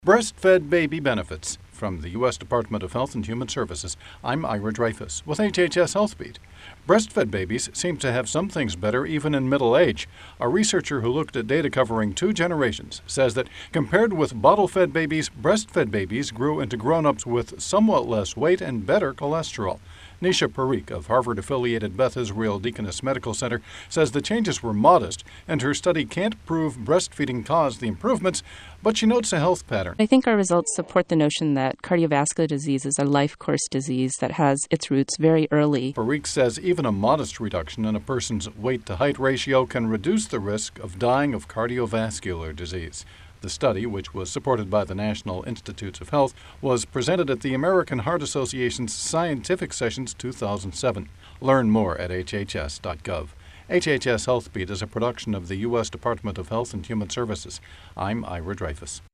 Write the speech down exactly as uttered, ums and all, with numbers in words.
Breastfed baby benefits. From the U S Department of Health and Human Services, I'm Ira Dreyfus with H H S HealthBeat. Breastfed babies seem to have some things better even in middle age. A researcher who looked at data covering two generations says that compared with bottle-fed babies, breastfed babies grew into grown-ups with somewhat less weight and better cholesterol. Nisha Parikh of Harvard-affiliated Beth Israel Deaconess Medical Center says the changes were modest, and her study can't prove breastfeeding caused the improvements, but she notes a health pattern. I think our results support the notion that cardiovascular disease is a life course disease that has its roots very early. Parikh says even a modest reduction in a person's weight-to-height ratio can reduce the risk of dying of cardiovascular disease. The study, which was supported by the National Institutes of Health, was presented at the American Heart Association's Scientific Sessions two thousand seven. Learn more at H H S dot gov. H H S HealthBeat is a production of the U S Department of Health and Human Services. I'm Ira Dreyfus.